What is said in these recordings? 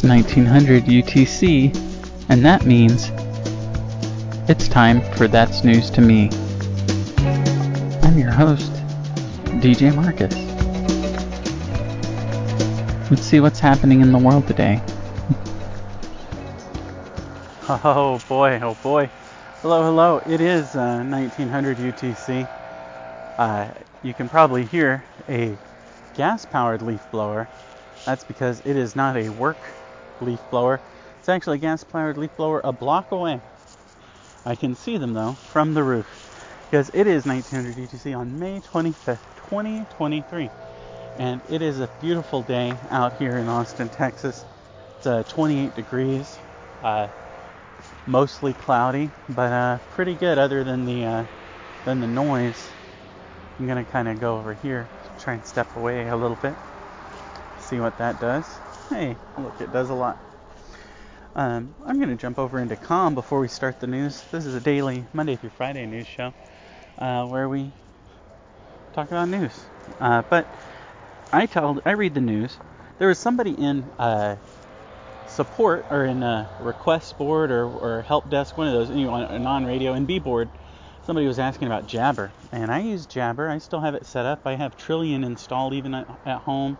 is 1900 UTC, and that means it's time for That's News to Me. I'm your host, DJ Marcus. Let's see what's happening in the world today. Oh boy. Hello. It is 1900 UTC. You can probably hear a gas-powered leaf blower. That's because it is not a work leaf blower. It's actually a gas-powered leaf blower a block away. I can see them though from the roof because it is 1900 UTC on May 25th, 2023. And it is a beautiful day out here in Austin, Texas. It's 28 degrees, mostly cloudy, but pretty good other than the noise. I'm gonna kind of go over here, try and step away a little bit, see what that does. Hey, look, it does a lot. I'm gonna jump over into Calm before we start the news. This is a daily Monday through Friday news show where we talk about news. But I read the news. There was somebody in support or in a request board or help desk, one of those, on non-radio and B-board. Somebody was asking about Jabber, and I use Jabber. I still have it set up. I have Trillian installed even at home.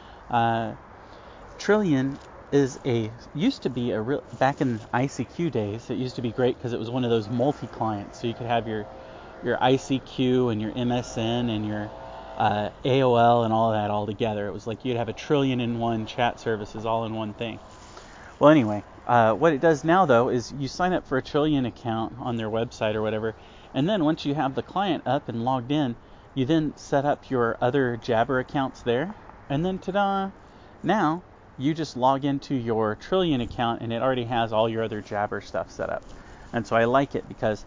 Trillian used to be back in ICQ days. It used to be great because it was one of those multi-clients, so you could have your ICQ and your MSN and your AOL and all of that all together. It was like you'd have a trillion-in-one chat services all in one thing. Well, anyway, what it does now though is you sign up for a Trillian account on their website or whatever. And then once you have the client up and logged in, you then set up your other Jabber accounts there. And then ta-da! Now you just log into your Trillian account and it already has all your other Jabber stuff set up. And so I like it because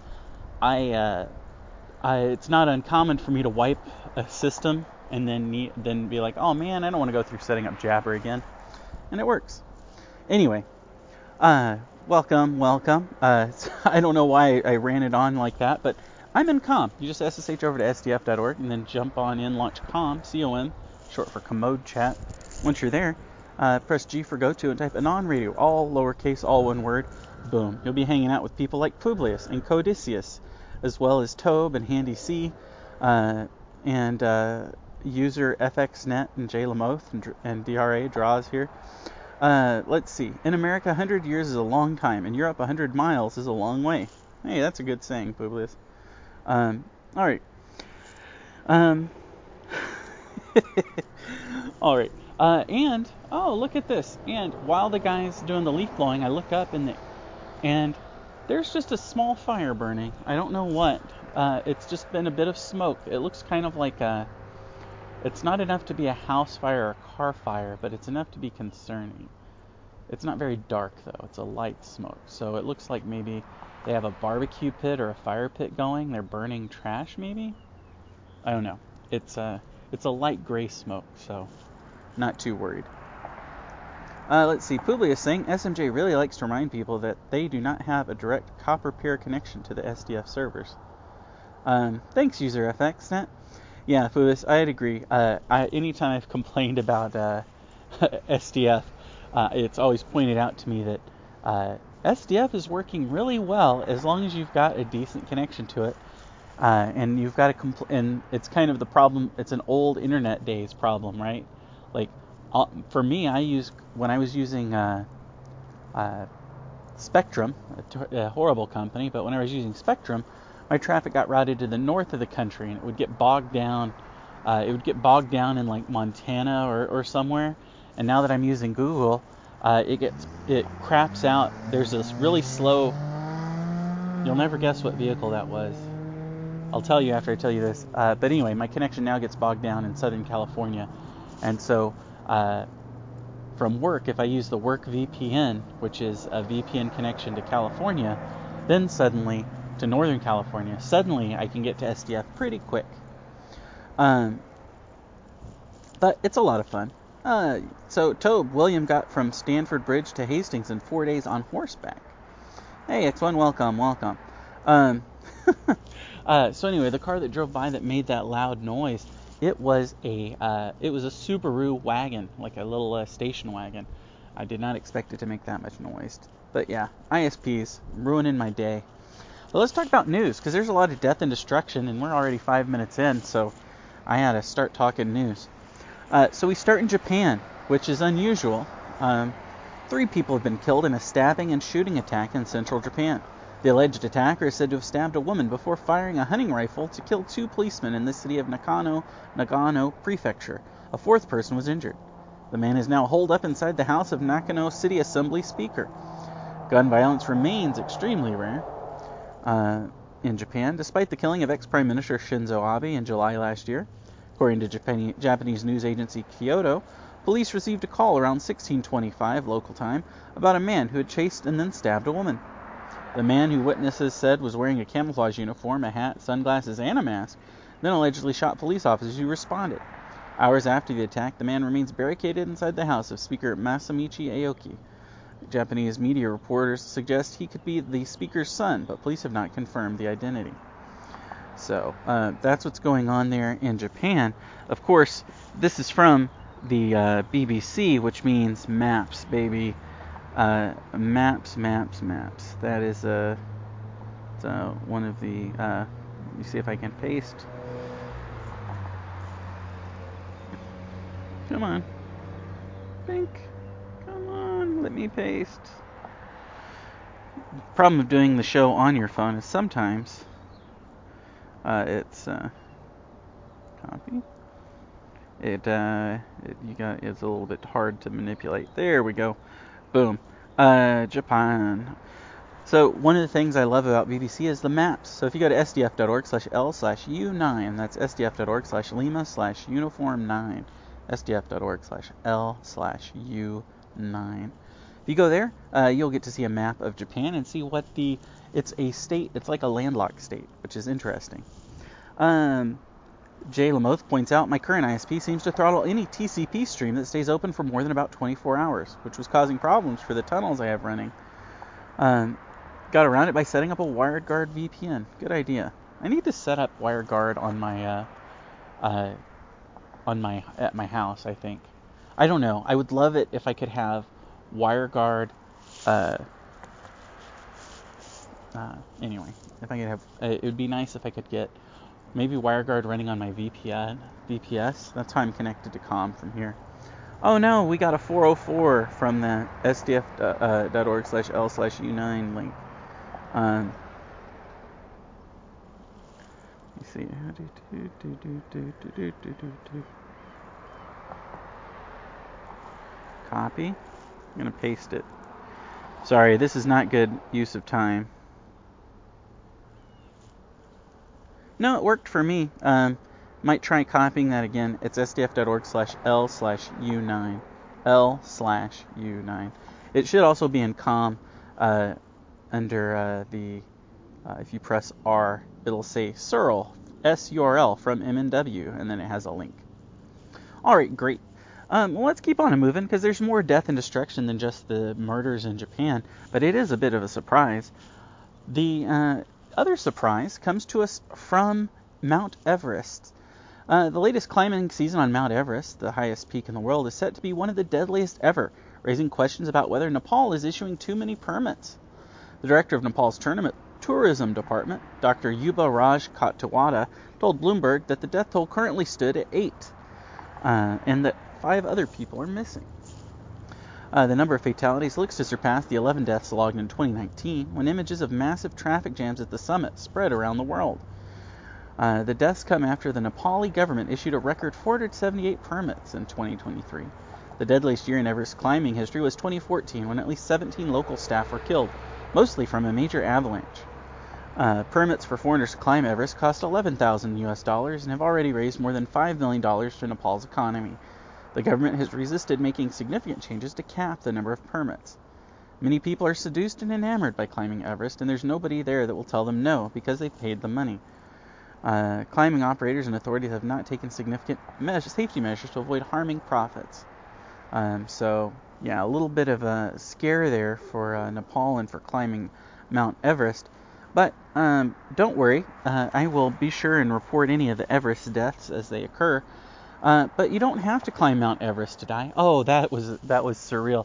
it's not uncommon for me to wipe a system and then be like, oh man, I don't want to go through setting up Jabber again. And it works. Anyway, welcome. I don't know why I ran it on like that, but I'm in Calm. You just SSH over to sdf.org and then jump on in, launch Calm, C-O-M, short for Commode Chat. Once you're there, press G for go to and type Anon Radio, all lowercase, all one word. Boom. You'll be hanging out with people like Publius and Codicius, as well as Tobe and Handy C, and user FXNet and Jay Lamoth and DRA Draws here. Let's see. In America, 100 years is a long time. In Europe, 100 miles is a long way. Hey, that's a good saying, Publius. All right. All right. And look at this. And while the guy's doing the leaf blowing, I look up and there's just a small fire burning. I don't know what. It's just been a bit of smoke. It looks kind of like it's not enough to be a house fire or a car fire, but it's enough to be concerning. It's not very dark, though. It's a light smoke. So it looks like maybe they have a barbecue pit or a fire pit going. They're burning trash, maybe? I don't know. It's a light gray smoke, so not too worried. Let's see. Publius saying SMJ really likes to remind people that they do not have a direct copper pair connection to the SDF servers. Thanks, user FXNet. Yeah, Publius, I'd agree. Anytime I've complained about SDF, it's always pointed out to me that SDF is working really well as long as you've got a decent connection to it, and you've got and it's kind of the problem. It's an old internet days problem, right? Like for me, when I was using Spectrum, a horrible company, but when I was using Spectrum, my traffic got routed to the north of the country, and it would get bogged down. In like Montana or somewhere. And now that I'm using Google, it craps out. There's this really slow. You'll never guess what vehicle that was. I'll tell you after I tell you this. But anyway, my connection now gets bogged down in Southern California, and so from work, if I use the work VPN, which is a VPN connection to California, then suddenly to Northern California, suddenly I can get to SDF pretty quick. But it's a lot of fun. So Tobe, William got from Stanford Bridge to Hastings in 4 days on horseback. Hey, X1, welcome. So anyway, the car that drove by that made that loud noise, it was a Subaru wagon, like a little station wagon. I did not expect it to make that much noise. But yeah, ISPs, ruining my day. Well, let's talk about news, because there's a lot of death and destruction, and we're already 5 minutes in, so I had to start talking news. So we start in Japan, which is unusual. 3 people have been killed in a stabbing and shooting attack in central Japan. The alleged attacker is said to have stabbed a woman before firing a hunting rifle to kill 2 policemen in the city of Nagano Prefecture. A 4th person was injured. The man is now holed up inside the house of Nakano City Assembly Speaker. Gun violence remains extremely rare in Japan, despite the killing of ex-Prime Minister Shinzo Abe in July last year. According to Japanese news agency Kyodo, police received a call around 16:25 local time about a man who had chased and then stabbed a woman. The man, who witnesses said was wearing a camouflage uniform, a hat, sunglasses, and a mask, then allegedly shot police officers who responded. Hours after the attack, the man remains barricaded inside the house of Speaker Masamichi Aoki. Japanese media reporters suggest he could be the speaker's son, but police have not confirmed the identity. So that's what's going on there in Japan. Of course, this is from the BBC, which means maps, baby. Maps. That is one of the. Let me see if I can paste. Come on. Pink. Come on, let me paste. The problem of doing the show on your phone is sometimes it's copy. It's a little bit hard to manipulate. There we go. Boom. Japan. So one of the things I love about BBC is the maps. So if you go to sdf.org/L/U9, that's sdf.org/Lima/uniform9, sdf.org/L/U9. If you go there, you'll get to see a map of Japan and see what it's a state. It's like a landlocked state, which is interesting. Jay Lamoth points out, my current ISP seems to throttle any TCP stream that stays open for more than about 24 hours, which was causing problems for the tunnels I have running. Got around it by setting up a WireGuard VPN. Good idea. I need to set up WireGuard on my at my house, I think. I don't know. I would love it if I could have WireGuard. Anyway, if I could have, it would be nice if I could get maybe WireGuard running on my VPS. That's how I'm connected to COM from here. Oh no, we got a 404 from the sdf.org/L/U9 link. Let me see. Copy. I'm going to paste it. Sorry, this is not good use of time. No, it worked for me. Might try copying that again. It's sdf.org/L/U9. L/U9. It should also be in COM under if you press R, it'll say SURL, SURL from MNW, and then it has a link. All right, great. Well, let's keep on moving, because there's more death and destruction than just the murders in Japan, but it is a bit of a surprise. The other surprise comes to us from Mount Everest. The latest climbing season on Mount Everest, the highest peak in the world, is set to be one of the deadliest ever, raising questions about whether Nepal is issuing too many permits. The director of Nepal's tourism department, Dr. Yuba Raj Khatwada, told Bloomberg that the death toll currently stood at 8, and that 5 other people are missing. The number of fatalities looks to surpass the 11 deaths logged in 2019, when images of massive traffic jams at the summit spread around the world. The deaths come after the Nepali government issued a record 478 permits in 2023. The deadliest year in Everest climbing history was 2014, when at least 17 local staff were killed, mostly from a major avalanche. Permits for foreigners to climb Everest cost $11,000 and have already raised more than $5 million for Nepal's economy. The government has resisted making significant changes to cap the number of permits. Many people are seduced and enamored by climbing Everest, and there's nobody there that will tell them no because they've paid the money. Climbing operators and authorities have not taken significant safety measures to avoid harming profits. So, yeah, a little bit of a scare there for Nepal and for climbing Mount Everest. But don't worry, I will be sure and report any of the Everest deaths as they occur. But you don't have to climb Mount Everest to die. Oh, that was surreal.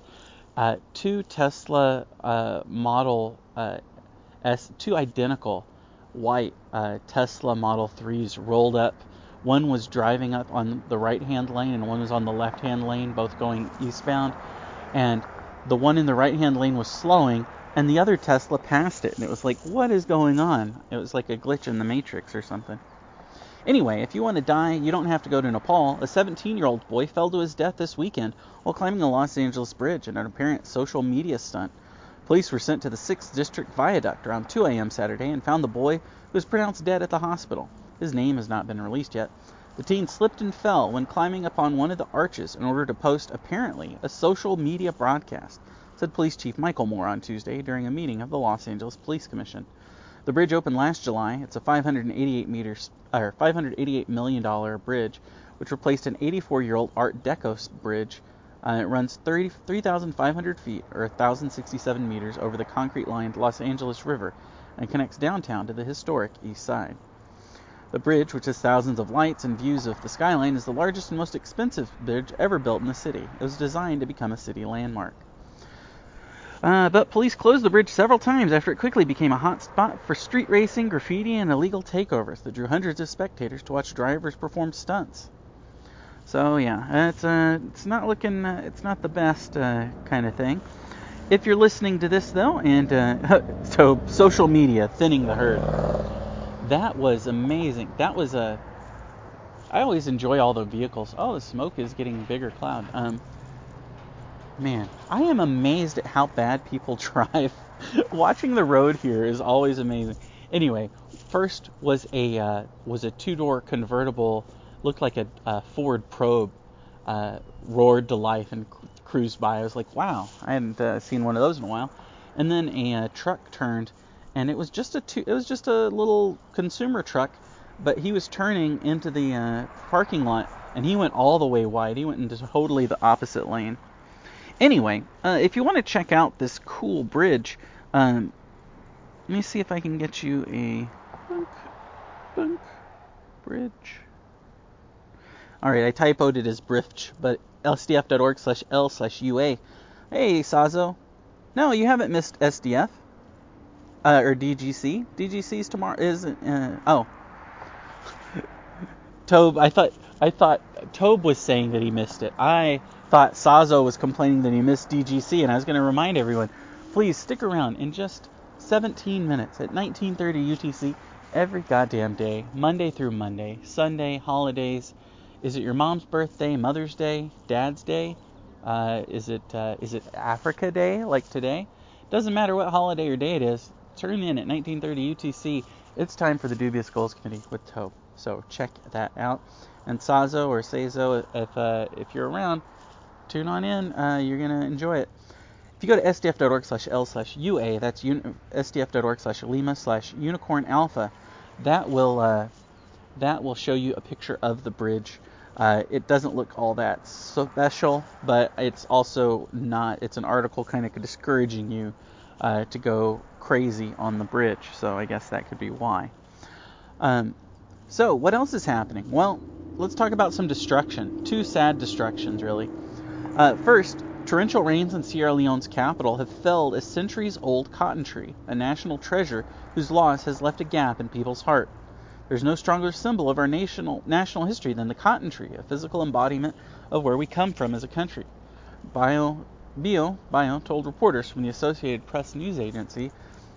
Two Tesla Model two identical white Tesla Model 3s rolled up. One was driving up on the right-hand lane and one was on the left-hand lane, both going eastbound. And the one in the right-hand lane was slowing, and the other Tesla passed it. And it was like, what is going on? It was like a glitch in the Matrix or something. Anyway, if you want to die, you don't have to go to Nepal. A 17-year-old boy fell to his death this weekend while climbing a Los Angeles bridge in an apparent social media stunt. Police were sent to the 6th District Viaduct around 2 a.m. Saturday and found the boy, who was pronounced dead, at the hospital. His name has not been released yet. The teen slipped and fell when climbing upon one of the arches in order to post, apparently, a social media broadcast, said Police Chief Michael Moore on Tuesday during a meeting of the Los Angeles Police Commission. The bridge opened last July. It's a $588 million bridge, which replaced an 84-year-old Art Deco bridge. It runs 3,500 feet, or 1,067 meters, over the concrete-lined Los Angeles River and connects downtown to the historic East Side. The bridge, which has thousands of lights and views of the skyline, is the largest and most expensive bridge ever built in the city. It was designed to become a city landmark. But police closed the bridge several times after it quickly became a hot spot for street racing, graffiti, and illegal takeovers that drew hundreds of spectators to watch drivers perform stunts. So yeah, it's not looking, it's not the best kind of thing. If you're listening to this though, and so social media thinning the herd, that was amazing. That was I always enjoy all the vehicles. Oh, the smoke is getting a bigger cloud. Man, I am amazed at how bad people drive. Watching the road here is always amazing. Anyway, first was a two-door convertible, looked like a Ford Probe, roared to life and cruised by. I was like, wow, I hadn't seen one of those in a while. And then a truck turned, and it was just a little consumer truck, but he was turning into the parking lot, and he went all the way wide. He went into totally the opposite lane. Anyway, if you want to check out this cool bridge, let me see if I can get you a bridge. Alright, I typoed it as bridge, but sdf.org/l/UA. Hey, Sazo. No, you haven't missed SDF. Or DGC. DGC's tomorrow oh. Tobe, I thought Tobe was saying that he missed it. I thought Sazo was complaining that he missed DGC, and I was going to remind everyone, please stick around in just 17 minutes at 19:30 UTC every goddamn day, Monday through Monday, Sunday, holidays. Is it your mom's birthday, Mother's Day, Dad's Day? Is it Africa Day like today? Doesn't matter what holiday or day it is. Turn in at 19:30 UTC. It's time for the Dubious Goals Committee with Tobe. So check that out. And Sazo or Sazo, if you're around, tune on in. You're gonna enjoy it. If you go to sdf.org/l/UA, that's sdf.org/lima/unicorn alpha, that will show you a picture of the bridge. It doesn't look all that special, but it's also not. It's an article kind of discouraging you to go crazy on the bridge. So I guess that could be why. So what else is happening? Well, let's talk about some destruction. Two sad destructions, really. First, torrential rains in Sierra Leone's capital have felled a centuries-old cotton tree, a national treasure whose loss has left a gap in people's heart. There's no stronger symbol of our national history than the cotton tree, a physical embodiment of where we come from as a country. Bio told reporters from the Associated Press news agency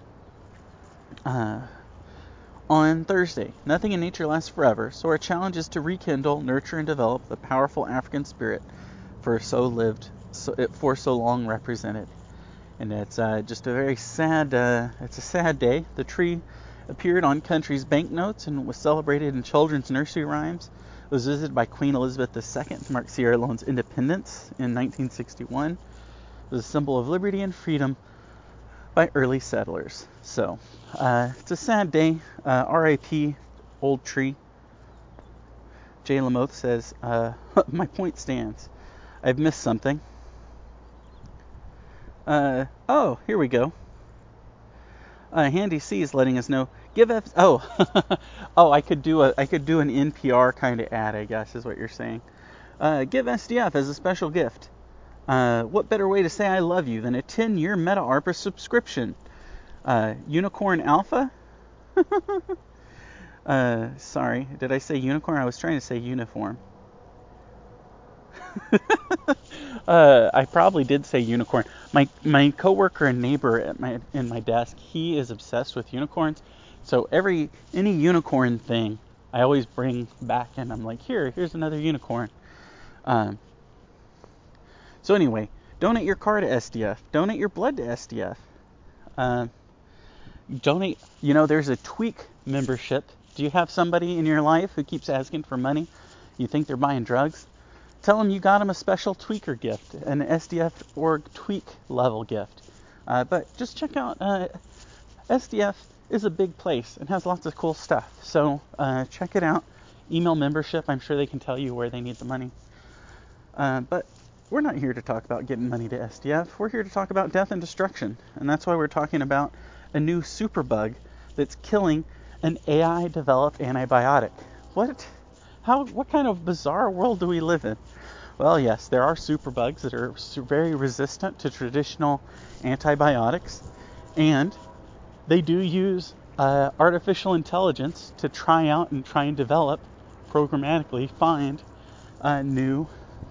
on Thursday. Nothing in nature lasts forever, so our challenge is to rekindle, nurture, and develop the powerful African spirit for so long represented. And it's just a very sad, it's a sad day. The tree appeared on country's banknotes and was celebrated in children's nursery rhymes. It was visited by Queen Elizabeth II to mark Sierra Leone's independence in 1961. It was a symbol of liberty and freedom by early settlers. So, it's a sad day. R.I.P. Old Tree. Jay Lamoth says, my point stands. I've missed something. Oh, here we go. Handy C is letting us know. I could do an NPR kind of ad, I guess is what you're saying. Give SDF as a special gift. What better way to say I love you than a 10-year Meta Arbor subscription? Unicorn Alpha? Sorry, did I say unicorn? I was trying to say uniform. I probably did say unicorn. My coworker and neighbor in my desk, he is obsessed with unicorns. So any unicorn thing, I always bring back, and I'm like, here's another unicorn. So anyway, donate your car to SDF. Donate your blood to SDF. Donate. There's a Tweak membership. Do you have somebody in your life who keeps asking for money? You think they're buying drugs? Tell them you got them a special tweaker gift, an SDF org tweak level gift. But just check out SDF is a big place and has lots of cool stuff. So check it out. Email membership. I'm sure they can tell you where they need the money. But we're not here to talk about getting money to SDF. We're here to talk about death and destruction. And that's why we're talking about a new superbug that's killing an AI-developed antibiotic. What kind of bizarre world do we live in? Well, yes, there are superbugs that are very resistant to traditional antibiotics, and they do use artificial intelligence to try and develop, programmatically find new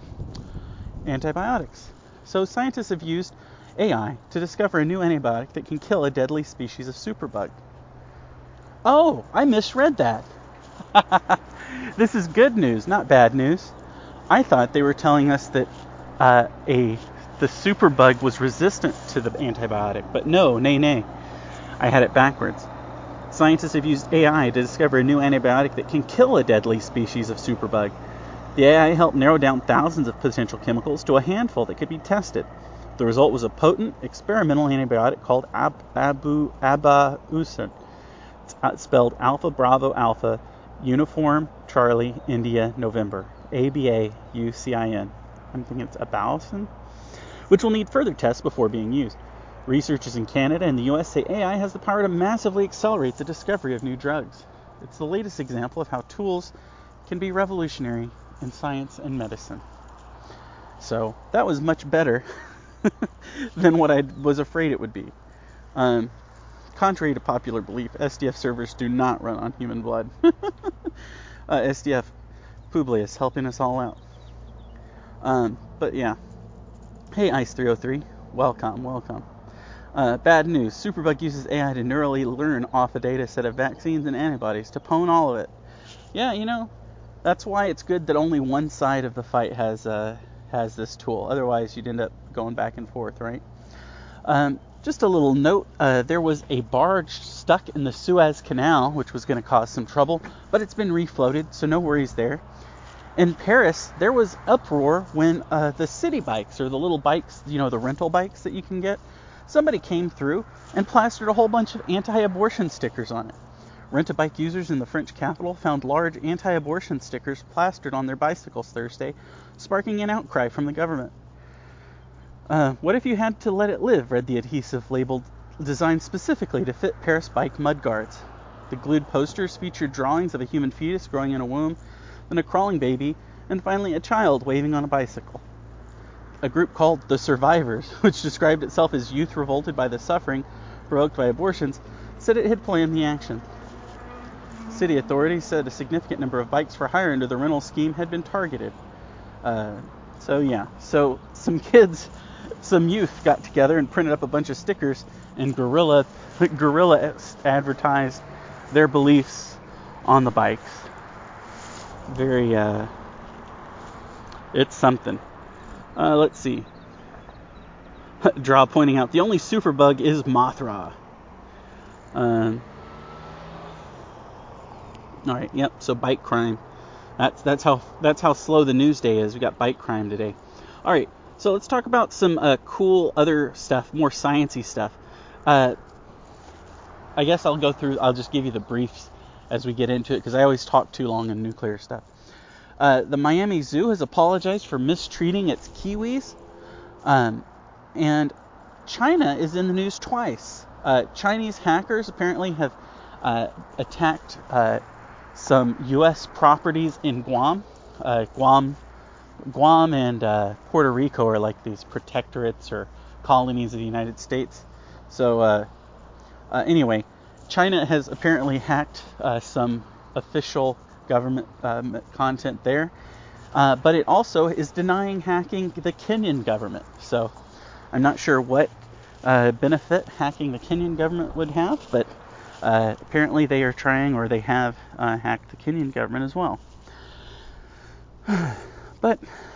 antibiotics. So scientists have used AI to discover a new antibiotic that can kill a deadly species of superbug. Oh, I misread that. This is good news, not bad news. I thought they were telling us that the superbug was resistant to the antibiotic, but no, nay. I had it backwards. Scientists have used AI to discover a new antibiotic that can kill a deadly species of superbug. The AI helped narrow down thousands of potential chemicals to a handful that could be tested. The result was a potent experimental antibiotic called Abaucin. It's spelled Alpha Bravo Alpha Uniform Charlie India November. ABAUCIN. I'm thinking it's Abaucin, which will need further tests before being used. Researchers in Canada and the US say AI has the power to massively accelerate the discovery of new drugs. It's the latest example of how tools can be revolutionary in science and medicine. So that was much better than what I was afraid it would be. Contrary to popular belief, SDF servers do not run on human blood. SDF Publius helping us all out. But yeah. Hey, Ice303. Welcome. Bad news. Superbug uses AI to neurally learn off a data set of vaccines and antibodies to pwn all of it. Yeah, that's why it's good that only one side of the fight has this tool. Otherwise, you'd end up going back and forth, right? Just a little note, there was a barge stuck in the Suez Canal, which was going to cause some trouble, but it's been refloated, so no worries there. In Paris, there was uproar when the city bikes, or the little bikes, the rental bikes that you can get, somebody came through and plastered a whole bunch of anti-abortion stickers on it. Rent-a-bike users in the French capital found large anti-abortion stickers plastered on their bicycles Thursday, sparking an outcry from the government. What if you had to let it live, read the adhesive labeled, designed specifically to fit Paris bike mudguards. The glued posters featured drawings of a human fetus growing in a womb, then a crawling baby, and finally a child waving on a bicycle. A group called The Survivors, which described itself as youth revolted by the suffering provoked by abortions, said it had planned the action. City authorities said a significant number of bikes for hire under the rental scheme had been targeted. So some youth got together and printed up a bunch of stickers and guerrilla advertised their beliefs on the bikes. Very, it's something. Let's see. Draw pointing out the only superbug is Mothra. All right, yep. So bike crime. That's how slow the news day is. We got bike crime today. All right. So let's talk about some cool other stuff, more sciencey stuff. I guess I'll just give you the briefs as we get into it, because I always talk too long on nuclear stuff. The Miami Zoo has apologized for mistreating its kiwis. And China is in the news twice. Chinese hackers apparently have attacked some U.S. properties in Guam. Guam Guam and Puerto Rico are like these protectorates or colonies of the United States. So anyway, China has apparently hacked some official government content there, but it also is denying hacking the Kenyan government. So I'm not sure what benefit hacking the Kenyan government would have, but apparently they are trying, or they have hacked the Kenyan government as well. But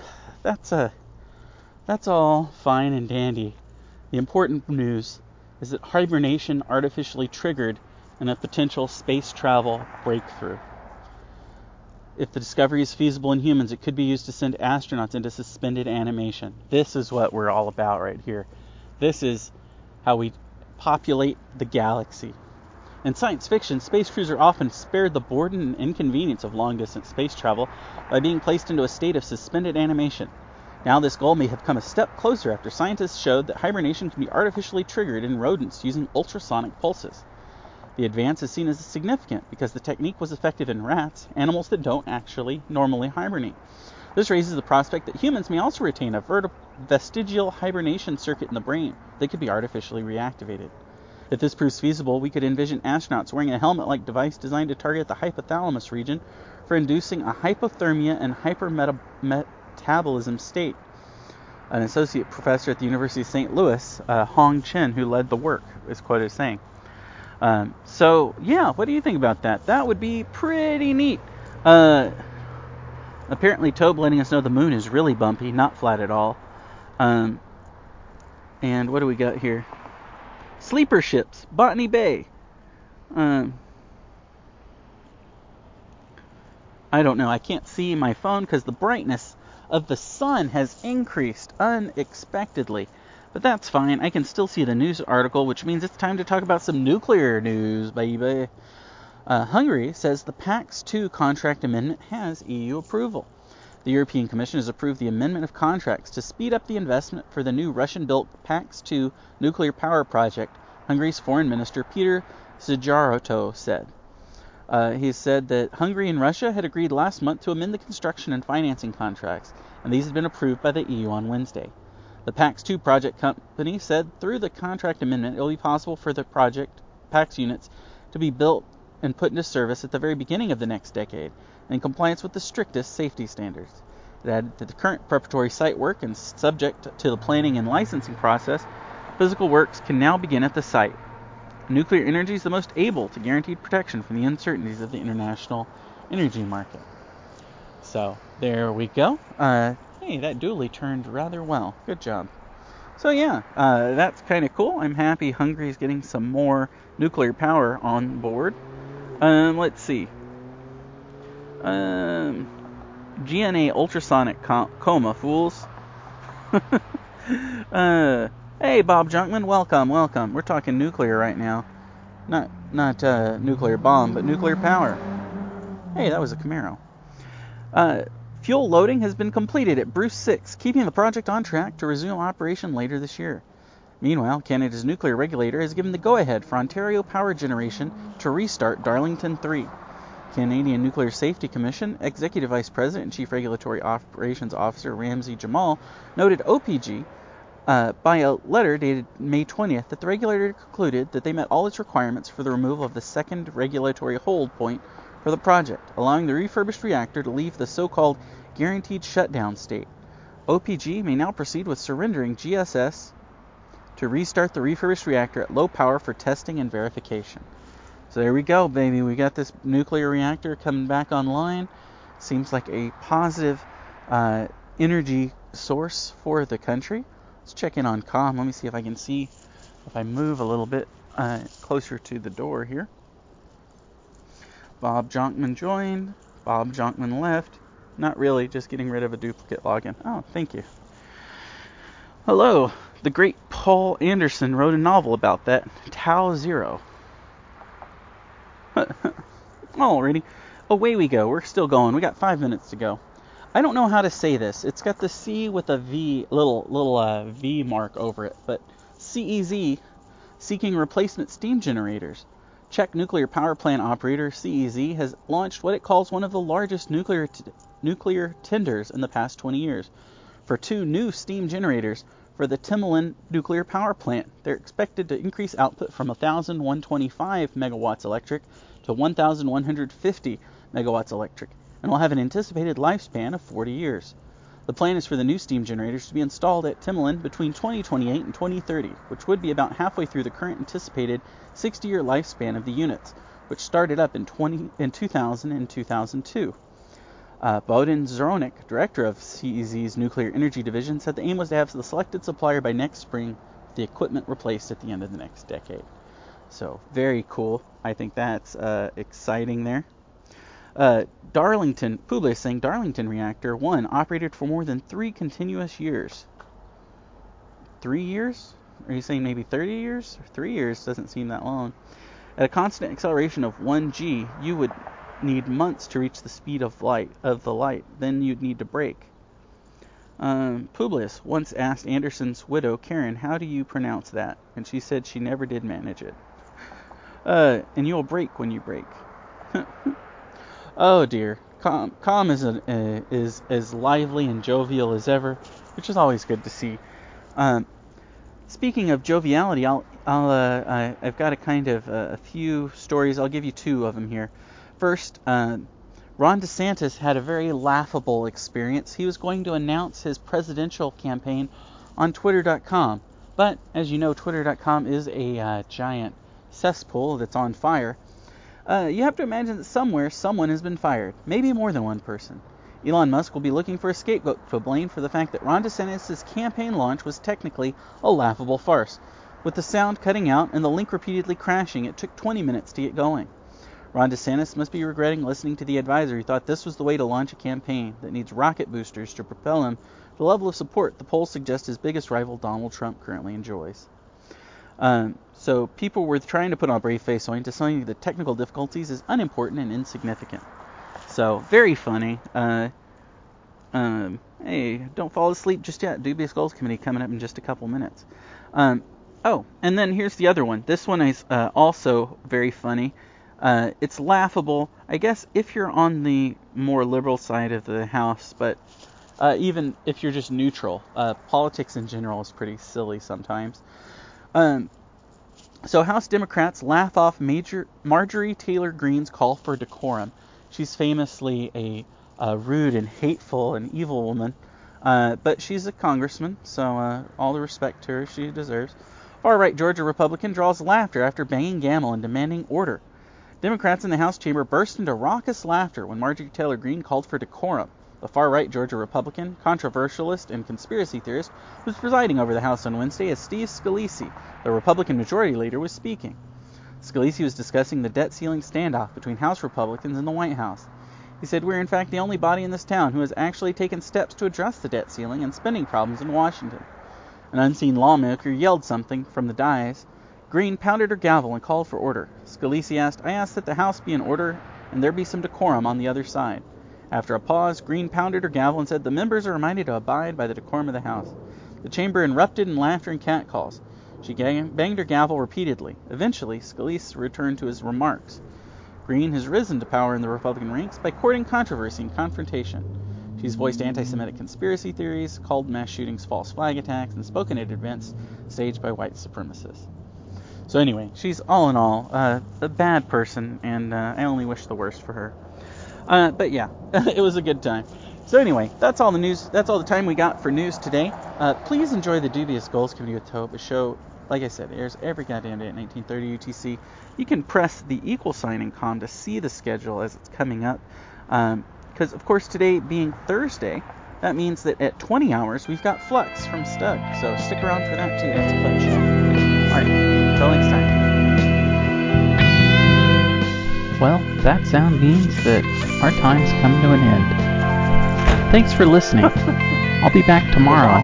that's all fine and dandy. The important news is that hibernation artificially triggered in a potential space travel breakthrough. If the discovery is feasible in humans, it could be used to send astronauts into suspended animation. This is what we're all about right here. This is how we populate the galaxy. In science fiction, space crews are often spared the boredom and inconvenience of long-distance space travel by being placed into a state of suspended animation. Now this goal may have come a step closer after scientists showed that hibernation can be artificially triggered in rodents using ultrasonic pulses. The advance is seen as significant because the technique was effective in rats, animals that don't actually normally hibernate. This raises the prospect that humans may also retain a vestigial hibernation circuit in the brain that could be artificially reactivated. If this proves feasible, we could envision astronauts wearing a helmet-like device designed to target the hypothalamus region for inducing a hypothermia and hypermetabolism state. An associate professor at the University of St. Louis, Hong Chen, who led the work, is quoted as saying. So, yeah, what do you think about that? That would be pretty neat. Apparently, Tobe letting us know the moon is really bumpy, not flat at all. And what do we got here? Sleeper ships, Botany Bay. I don't know. I can't see my phone because the brightness of the sun has increased unexpectedly. But that's fine. I can still see the news article, which means it's time to talk about some nuclear news, baby. Hungary says the PAX-2 contract amendment has EU approval. The European Commission has approved the amendment of contracts to speed up the investment for the new Russian-built PAX-2 nuclear power project, Hungary's Foreign Minister Peter Szijjártó said. He said that Hungary and Russia had agreed last month to amend the construction and financing contracts, and these had been approved by the EU on Wednesday. The PAX-2 project company said through the contract amendment it will be possible for the project PAX units to be built and put into service at the very beginning of the next decade, in compliance with the strictest safety standards. It added that the current preparatory site work and subject to the planning and licensing process, physical works can now begin at the site. Nuclear energy is the most able to guarantee protection from the uncertainties of the international energy market. So, there we go. Hey, that dually turned rather well. Good job. So yeah, that's kind of cool. I'm happy Hungary's getting some more nuclear power on board. Let's see. GNA ultrasonic coma, fools. Hey, Bob Junkman, welcome. We're talking nuclear right now. Not nuclear bomb, but nuclear power. Hey, that was a Camaro. Fuel loading has been completed at Bruce 6, keeping the project on track to resume operation later this year. Meanwhile, Canada's nuclear regulator has given the go-ahead for Ontario Power Generation to restart Darlington 3. Canadian Nuclear Safety Commission Executive Vice President and Chief Regulatory Operations Officer Ramsey Jamal noted OPG by a letter dated May 20th that the regulator concluded that they met all its requirements for the removal of the second regulatory hold point for the project, allowing the refurbished reactor to leave the so-called guaranteed shutdown state. OPG may now proceed with surrendering GSS to restart the refurbished reactor at low power for testing and verification. So there we go, baby. We got this nuclear reactor coming back online. Seems like a positive energy source for the country. Let's check in on comm. Let me see if I can see if I move a little bit closer to the door here. Bob Jonkman joined. Bob Jonkman left. Not really, just getting rid of a duplicate login. Oh, thank you. Hello. The great Paul Anderson wrote a novel about that. Tau Zero. Alrighty. Away we go. We're still going. We got 5 minutes to go. I don't know how to say this. It's got the C with a V, little V mark over it. But CEZ, seeking replacement steam generators. Czech nuclear power plant operator CEZ has launched what it calls one of the largest nuclear tenders in the past 20 years for 2 new steam generators for the Temelin nuclear power plant. They're expected to increase output from 1,125 megawatts electric to 1,150 megawatts electric, and will have an anticipated lifespan of 40 years. The plan is for the new steam generators to be installed at Temelin between 2028 and 2030, which would be about halfway through the current anticipated 60-year lifespan of the units, which started up in 2000 and 2002. Bohdan Zoronik, director of CEZ's nuclear energy division, said the aim was to have the selected supplier by next spring, with the equipment replaced at the end of the next decade. So, very cool. I think that's exciting there. Publius saying Darlington Reactor 1 operated for more than 3 continuous years. 3 years? Are you saying maybe 30 years? 3 years doesn't seem that long. At a constant acceleration of 1 g, you would need months to reach the speed of the light. Then you'd need to brake. Publius once asked Anderson's widow, Karen, how do you pronounce that? And she said she never did manage it. And you'll brake when you brake. Oh dear. Com is as lively and jovial as ever, which is always good to see. Speaking of joviality, I've got a few stories. I'll give you 2 of them here. First, Ron DeSantis had a very laughable experience. He was going to announce his presidential campaign on Twitter.com, but as you know, Twitter.com is a giant cesspool that's on fire. You have to imagine that somewhere someone has been fired, maybe more than one person. Elon Musk will be looking for a scapegoat to blame for the fact that Ron DeSantis' campaign launch was technically a laughable farce. With the sound cutting out and the link repeatedly crashing, it took 20 minutes to get going. Ron DeSantis must be regretting listening to the advisor who thought this was the way to launch a campaign that needs rocket boosters to propel him to the level of support the polls suggest his biggest rival Donald Trump currently enjoys. So people were trying to put on a brave face owing to telling the technical difficulties is unimportant and insignificant. So, very funny. Hey, don't fall asleep just yet. Dubious Goals Committee coming up in just a couple minutes. Oh, and then here's the other one. This one is also very funny. It's laughable, I guess, if you're on the more liberal side of the House, but even if you're just neutral. Politics in general is pretty silly sometimes. So House Democrats laugh off Marjorie Taylor Greene's call for decorum. She's famously a rude and hateful and evil woman, but she's a congressman, so all the respect to her she deserves. Far-right Georgia Republican draws laughter after banging gavel and demanding order. Democrats in the House chamber burst into raucous laughter when Marjorie Taylor Greene called for decorum. The far-right Georgia Republican, controversialist, and conspiracy theorist was presiding over the House on Wednesday as Steve Scalise, the Republican Majority Leader, was speaking. Scalise was discussing the debt ceiling standoff between House Republicans and the White House. He said, "We're in fact the only body in this town who has actually taken steps to address the debt ceiling and spending problems in Washington." An unseen lawmaker yelled something from the dais. Greene pounded her gavel and called for order. Scalise asked, "I ask that the House be in order and there be some decorum on the other side." After a pause, Greene pounded her gavel and said, "The members are reminded to abide by the decorum of the House." The chamber erupted in laughter and catcalls. She banged her gavel repeatedly. Eventually, Scalise returned to his remarks. Greene has risen to power in the Republican ranks by courting controversy and confrontation. She's voiced anti-Semitic conspiracy theories, called mass shootings false flag attacks, and spoken at events staged by white supremacists. So anyway, she's all in all a bad person, and I only wish the worst for her. But yeah, it was a good time. So anyway, that's all the news. That's all the time we got for news today. Please enjoy the Dubious Goals Committee with Tobe. A show, like I said, airs every goddamn day at 1930 UTC. You can press the equal sign icon to see the schedule as it's coming up. Because, of course, today being Thursday, that means that at 20 hours, we've got Flux from Stug. So stick around for that, too. That's a fun show. All right, until next time. Well, that sound means that our time's come to an end. Thanks for listening. I'll be back tomorrow